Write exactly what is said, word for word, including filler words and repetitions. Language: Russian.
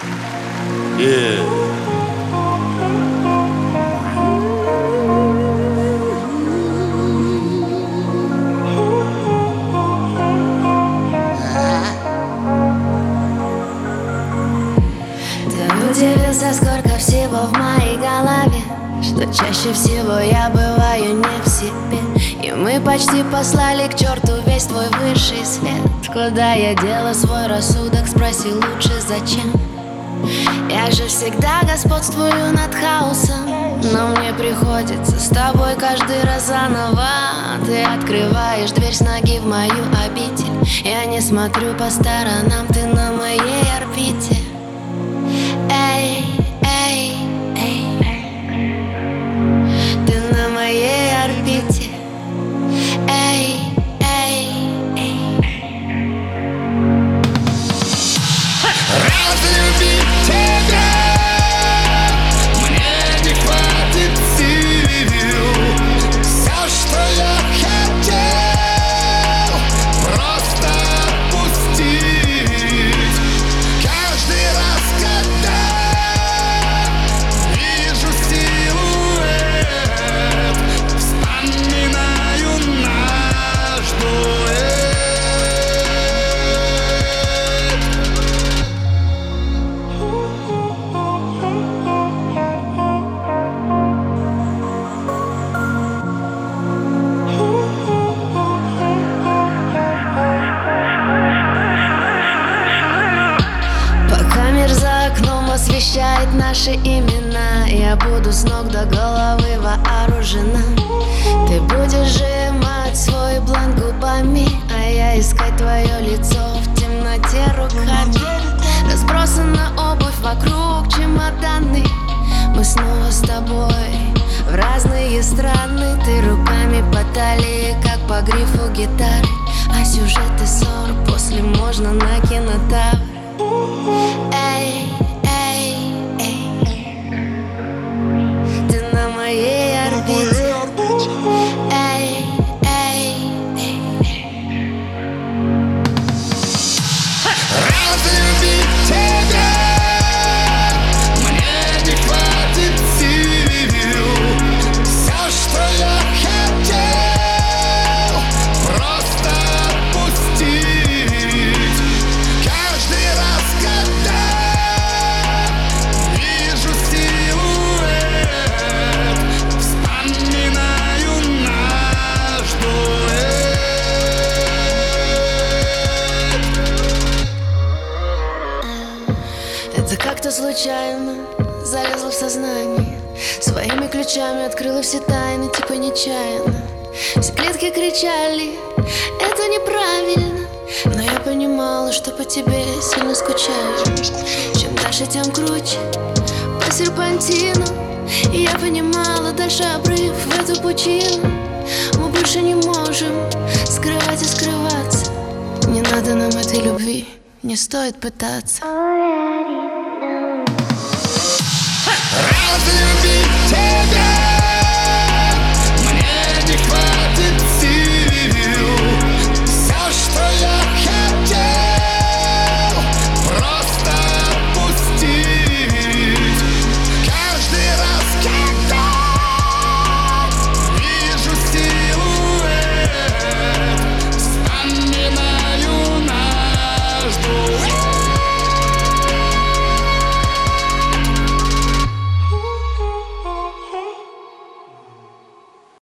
Yeah. Ты удивился, сколько всего в моей голове, что чаще всего я бываю не в себе. И мы почти послали к черту весь твой высший свет. Куда я дела свой рассудок, спроси лучше зачем. Я же всегда господствую над хаосом, но мне приходится с тобой каждый раз заново. Ты открываешь дверь с ноги в мою обитель. Я не смотрю по сторонам, ты на моей орбите. Эй, эй, эй, ты на моей орбите. Эй, эй, эй. Разлюбить тебя мне не хватит сил. Все, что я хотел, просто отпустить. Каждый раз, когда вижу силуэт, вспоминаю наш дуэт. Пока мир за окном освещает наши имена, я буду с ног до головы вооружена. Ты будешь сжимать свой бланк губами, а я искать твое лицо в темноте руками. Разбросана обувь вокруг, чемоданы. Мы снова с тобой в разные страны. Ты руками по талии, как по грифу гитары. А сюжеты ссор после можно на кинотавр. Эй, эй, эй, ты на моей орбите. Эй, эй, эй. Разлюбить тебя мне не хватит сил. Все, что я хотел, просто отпустить. Каждый раз, когда вижу силуэт, вспоминаю наш дуэт. Это как-то случайно залезла в сознание. Своими ключами открыла все тайны, типа нечаянно. Все клетки кричали, это неправильно. Но я понимала, что по тебе сильно скучаю. Чем дальше, тем круче по серпантину. И я понимала, дальше обрыв в эту пучину. Мы больше не можем скрывать и скрываться. Не надо нам этой любви, не стоит пытаться.